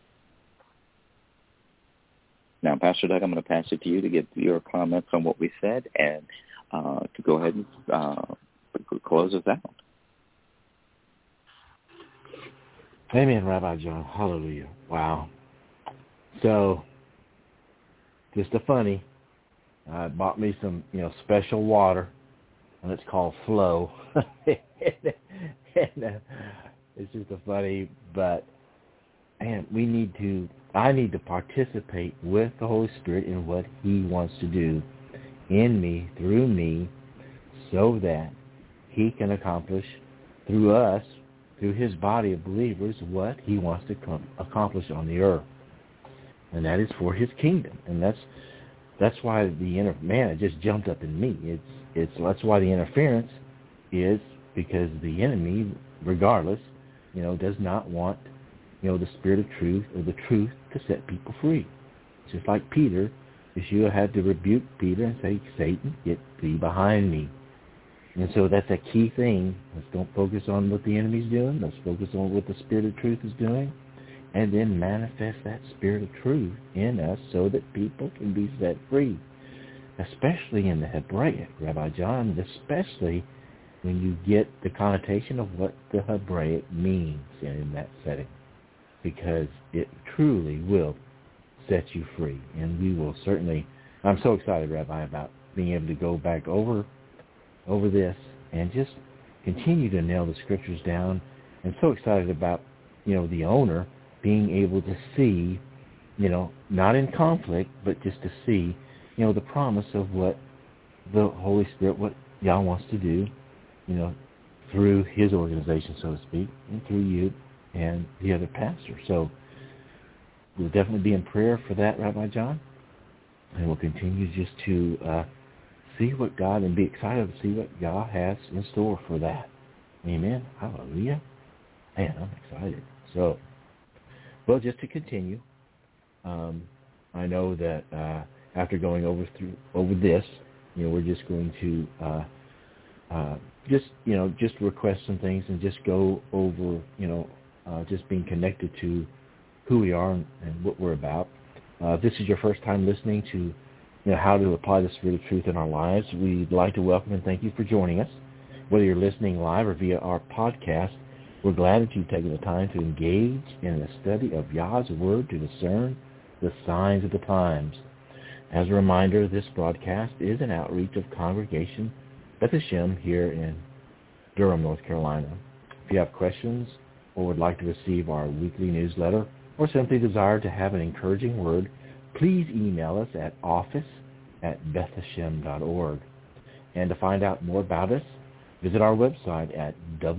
Now, Pastor Doug, I'm going to pass it to you to get your comments on what we said and to go ahead and close us out. Amen, Rabbi John. Hallelujah. Wow. So, just a funny, I bought me some, special water, and it's called Flow. It's just a funny, but, man, I need to participate with the Holy Spirit in what he wants to do in me, through me, so that he can accomplish through us, through his body of believers, what he wants to accomplish on the earth. And that is for his kingdom. And that's why it just jumped up in me. That's why the interference is because the enemy, regardless, does not want, the spirit of truth or the truth to set people free. Just like Peter, Yeshua had to rebuke Peter and say, Satan, get thee behind me. And so that's a key thing. Let's don't focus on what the enemy's doing. Let's focus on what the Spirit of truth is doing. And then manifest that Spirit of truth in us so that people can be set free. Especially in the Hebraic, Rabbi John, especially when you get the connotation of what the Hebraic means in that setting. Because it truly will set you free. And we will certainly, I'm so excited, Rabbi, about being able to go back over this and just continue to nail the scriptures down. And so excited about, the owner being able to see, not in conflict, but just to see, the promise of what the Holy Spirit, what Yah wants to do, through his organization, so to speak, and through you and the other pastor. So we'll definitely be in prayer for that, Rabbi John. And we'll continue just to see what God, and be excited to see what God has in store for that. Amen. Hallelujah. Man, I'm excited. So, well, just to continue, I know that after going over this, we're just going to just request some things and just go over, just being connected to who we are and what we're about. If this is your first time listening to how to apply the Spirit of truth in our lives, we'd like to welcome and thank you for joining us. Whether you're listening live or via our podcast, we're glad that you've taken the time to engage in the study of Yah's Word to discern the signs of the times. As a reminder, this broadcast is an outreach of Congregation Beth Hashem here in Durham, North Carolina. If you have questions or would like to receive our weekly newsletter or simply desire to have an encouraging word, please email us at office@bethhashem.org. And to find out more about us, visit our website at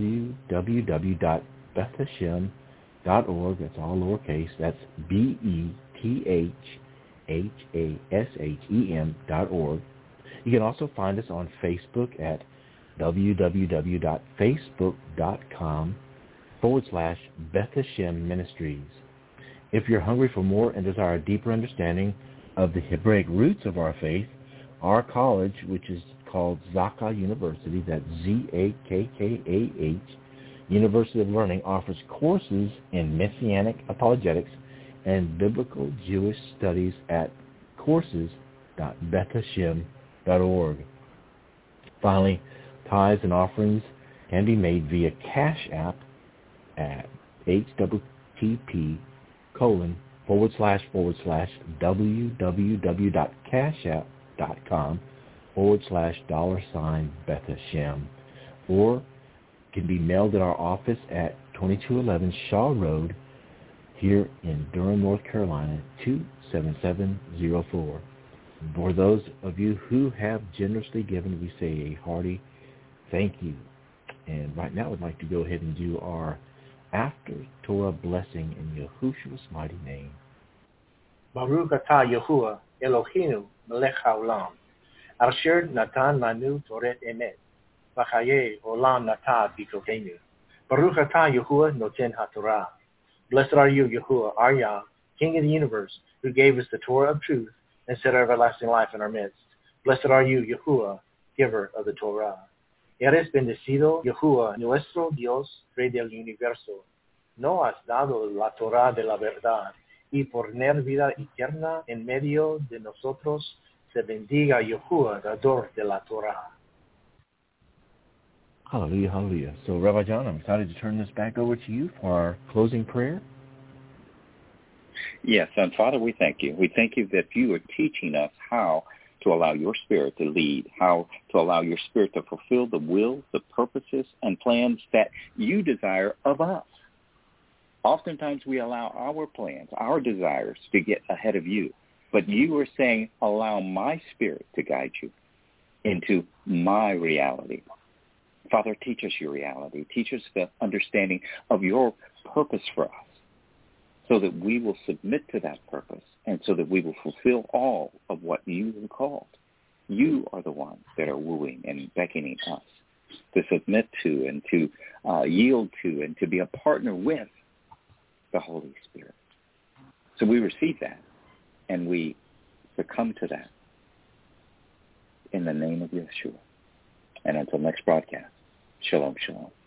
www.bethhashem.org. That's all lowercase. That's BETHHASHEM.org. You can also find us on Facebook at www.facebook.com/Beth Hashem Ministries. If you're hungry for more and desire a deeper understanding of the Hebraic roots of our faith, our college, which is called Zakah University, that's ZAKKAH, University of Learning, offers courses in Messianic apologetics and biblical Jewish studies at courses.bethhashem.org. Finally, tithes and offerings can be made via Cash App at http://www.cashapp.com/$Beth Hashem, or can be mailed at our office at 2211 Shaw Road here in Durham, North Carolina, 27704. For those of you who have generously given, we say a hearty thank you. And right now I'd like to go ahead and do our after Torah blessing in Yahushua's mighty name. Baruch atah Yahuwah Eloheinu melech haolam, asher natan lanu toret emet, v'chaye olam nata b'tokenu. Baruch atah Yahuwah noten haTorah. Blessed are you, Yahuwah, our Yah, King of the universe, who gave us the Torah of truth and set everlasting life in our midst. Blessed are you, Yahuwah, giver of the Torah. Eres bendecido, Yahuwah, nuestro Dios, Rey del universo. No has dado la Torah de la verdad, y por tener vida eterna en medio de nosotros, se bendiga Yahuwah, dador de la Torah. Hallelujah, hallelujah. So, Rabbi John, I'm excited to turn this back over to you for our closing prayer. Yes, and Father, we thank you. We thank you that you are teaching us how to allow your Spirit to lead, how to allow your Spirit to fulfill the will, the purposes, and plans that you desire of us. Oftentimes we allow our plans, our desires to get ahead of you, but you are saying, allow my Spirit to guide you into my reality. Father, teach us your reality. Teach us the understanding of your purpose for us so that we will submit to that purpose and so that we will fulfill all of what you have called. You are the ones that are wooing and beckoning us to submit to and to yield to and to be a partner with the Holy Spirit. So we receive that and we succumb to that in the name of Yeshua. And until next broadcast, shalom, shalom.